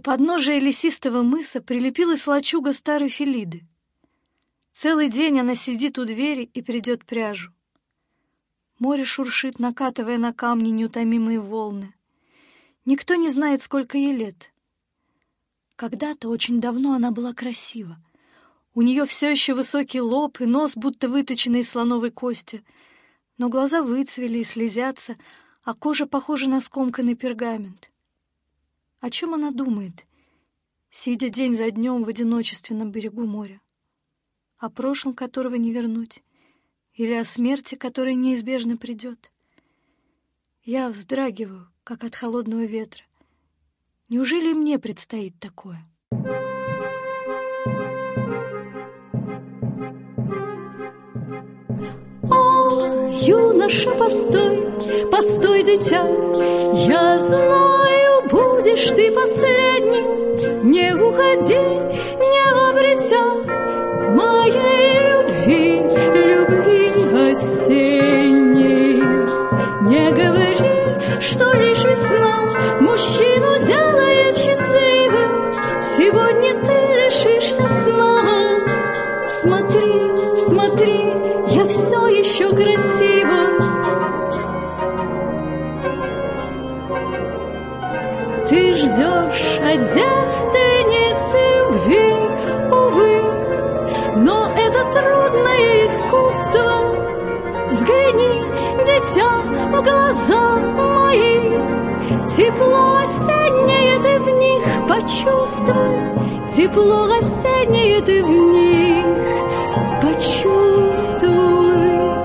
подножия лесистого мыса прилепилась лачуга старой Фелиды. Целый день она сидит у двери и придет пряжу. Море шуршит, накатывая на камни неутомимые волны. Никто не знает, сколько ей лет. Когда-то, очень давно, она была красива. У нее все еще высокий лоб и нос, будто выточенный из слоновой кости, но глаза выцвели и слезятся, а кожа похожа на скомканный пергамент. О чем она думает, сидя день за днем в одиночестве на берегу моря? О прошлом, которого не вернуть, или о смерти, которая неизбежно придет? Я вздрагиваю, как от холодного ветра. Неужели и мне предстоит такое? О, юноша, постой, постой, дитя, я знаю, будешь ты последним. Не уходи, не обретя моей любви, любви осенней. Не говори, что лишь весна мужчину делает счастливым. Сегодня ты лишишься снова. Смотри, смотри, я все еще красива. Ты ждешь от девственницы любви, увы, но это трудное искусство. Взгляни, дитя, в глаза мои, тепло осеннее ты в них почувствуй, тепло осеннее ты в них почувствуй.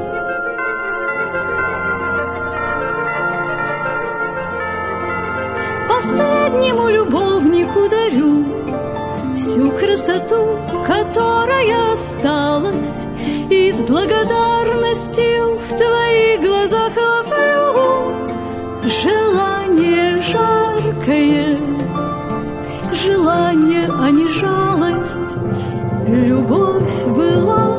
Последнему любовнику дарю всю красоту, которая осталась, и с благодарностью в твоих глазах ловлю желание жаркое, желание, а не жалость. Любовь была